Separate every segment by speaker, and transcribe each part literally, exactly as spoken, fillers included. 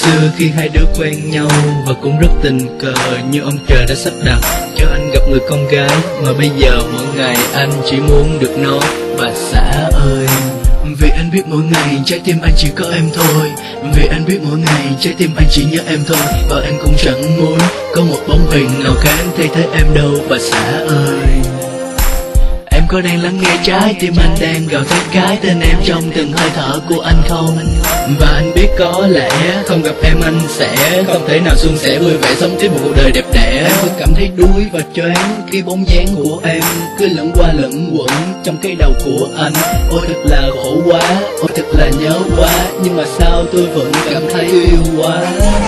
Speaker 1: xưa khi hai đứa quen nhau và cũng rất tình cờ, như ông trời đã sắp đặt cho anh gặp người con gái mà bây giờ mỗi ngày anh chỉ muốn được nói bà xã ơi. Vì anh biết mỗi ngày trái tim anh chỉ có em thôi, vì anh biết mỗi ngày trái tim anh chỉ nhớ em thôi. Và anh cũng chẳng muốn có một bóng hình nào khác thay thế em đâu bà xã ơi. Em có đang lắng nghe trái tim anh đang gào thét cái tên em trong từng hơi thở của anh không? Và anh biết có lẽ không gặp em anh sẽ không thể nào suôn sẻ vui vẻ sống tiếp một cuộc đời đẹp đẽ. Em cứ cảm thấy đuối và choáng khi bóng dáng của em cứ lẫn qua lẫn quẩn trong cái đầu của anh. Ôi thật là khổ quá, ôi thật là nhớ quá, nhưng mà sao tôi vẫn cảm thấy yêu quá.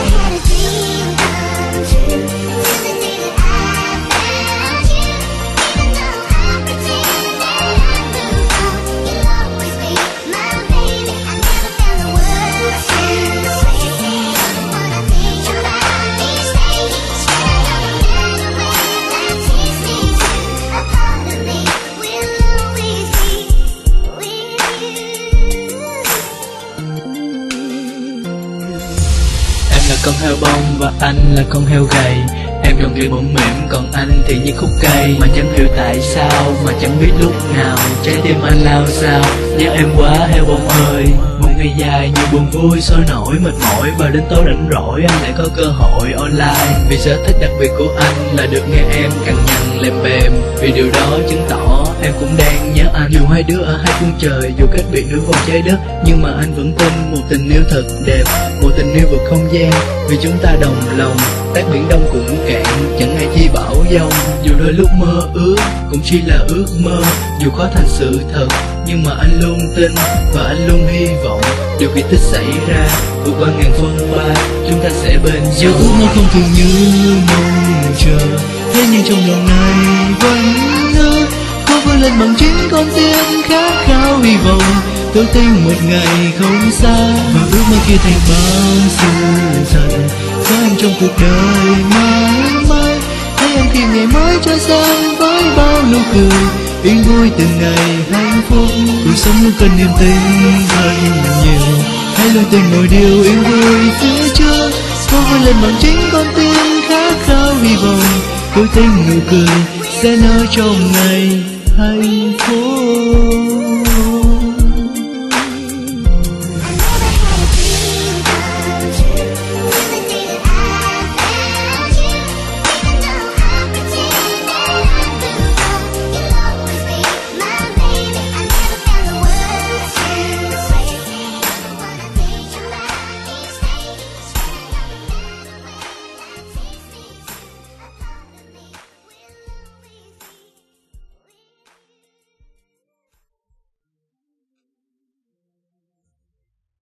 Speaker 1: Con heo bông và anh là con heo gầy. Em tròn gầy bụng mềm còn anh thì như khúc cây, mà chẳng hiểu tại sao, mà chẳng biết lúc nào trái tim anh lao sao. Nhớ em quá heo bông ơi. Một ngày dài nhiều buồn vui sôi nổi mệt mỏi, và đến tối rảnh rỗi anh lại có cơ hội online. Vì sở thích đặc biệt của anh là được nghe em cằn nhằn lèm bèm, vì điều đó chứng tỏ em cũng đang nhớ anh. Dù hai đứa ở hai phương trời, dù cách biệt nửa vòng trái đất, nhưng mà anh vẫn tin một tình yêu thật đẹp, một tình yêu vượt không gian. Vì chúng ta đồng lòng, tát biển đông cũng cạn, chẳng ai chi bão giông. Dù đôi lúc mơ ước cũng chỉ là ước mơ, dù khó thành sự thật, nhưng mà anh luôn tin và anh luôn hy vọng điều kỳ tích xảy ra. Vượt qua ngàn phong ba, chúng ta sẽ bên nhau. Dù ước mơ không thường như mong chờ, thế nhưng trong lòng này vẫn ước có vươn lên bằng chính con tim khát khao hy vọng. Tôi tin một ngày không xa, và ước mơ kia thành bao sự thật. Có em trong cuộc đời mãi mãi, thấy em khi ngày mới trôi sang với bao nụ cười yên vui từng ngày hạnh phúc. Cuộc sống luôn cần niềm tin thật nhiều, hãy luôn tin mọi điều yên vui phía trước. Có vươn lên bằng chính con tim khát khao hy vọng. Tôi tin nụ cười sẽ nở trong ngày hạnh phúc.